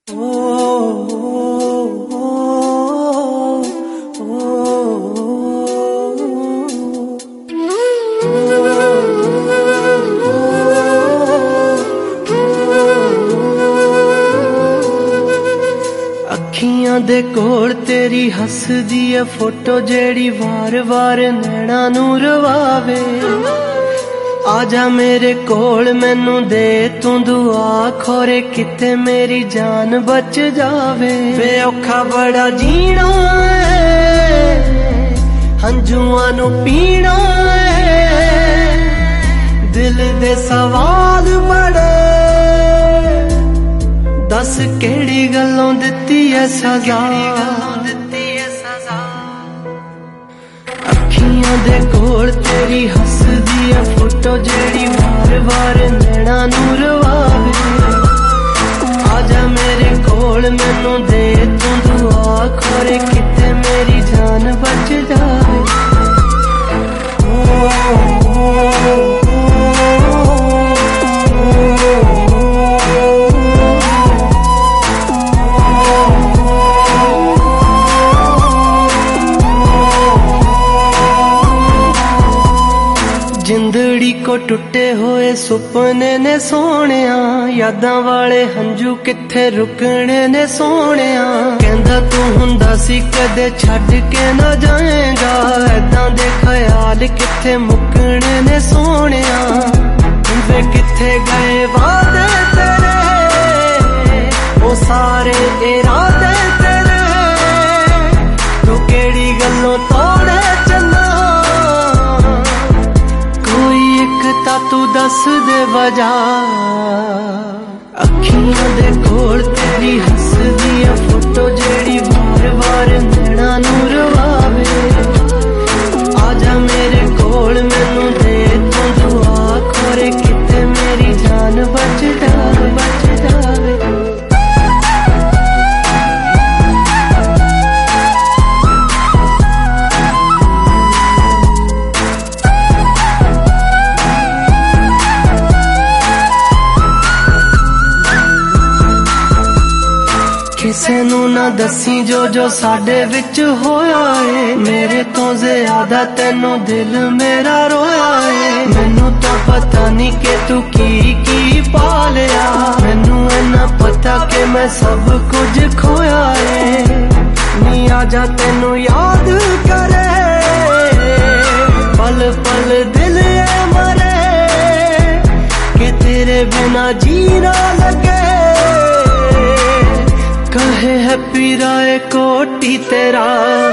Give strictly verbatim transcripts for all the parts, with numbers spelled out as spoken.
अखियां दे कोल तेरी हसदी है फोटो जेड़ी वार वार नैना नू रवावे। आजा मेरे कोल मैनू दे तू दुआ खोरे किते मेरी जान बच जावे। वे औखा बड़ा जीना है हंजुआं नू पीना है दिल दे सवाल बड़े दस केड़ी गल्लों दित्ती है सजा। अखियां दे कोल तेरी हसदी है फोटो जेड़ी वार वार नैना नू रवावे। आजा मेरे कोल मैनू दे तू दुआ खोरे किते मेरी जान बच जावे। ओ, ओ, ओ, जिंदड़ी को टुटे होए सुपने ने सोनिया यादां वाले हंजू किथे रुकने ने सोनिया। कहंदा तू हुंदा सी कदे छड्ड के ना जाएगा ऐदां दे ख्याल किथे मुकने ने सोनिया। वे किथे गए वादे तेरे ओ सारे इरादे तेरे तू केड़ी गल्लों तोड़े चन्ना तू दस दे वजह। अखियां दे कोल तेरी हसदी है फोटो जेड़ी वार वार नैना नू रवावे। आजा मेरे कोल मैनू दे तू दुआ खोरे किते मेरी जान बच जावे बच जावे। किसे नू ना दसी जो जो साडे विच होया है मेरे तो ज्यादा तेनू दिल मेरा रोया है। मैनू तो पता नहीं के तू की की पा लिया मैनू इन्ना पता के मैं सब कुछ खोया है। नी आजा तेनू याद करे पल पल दिल है मरे के तेरे बिना जीना लगे। कहे है पीराए कोटी तेरा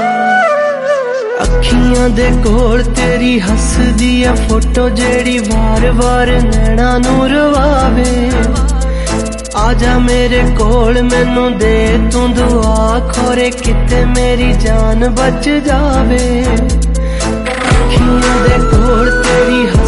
अखियां दे कोल तेरी हसदी है फोटो जेड़ी वार वार नैना नू रवावे। आजा मेरे कोल मैनू दे तू दुआ खोरे किते मेरी जान बच जावे। अखियां दे कोल तेरी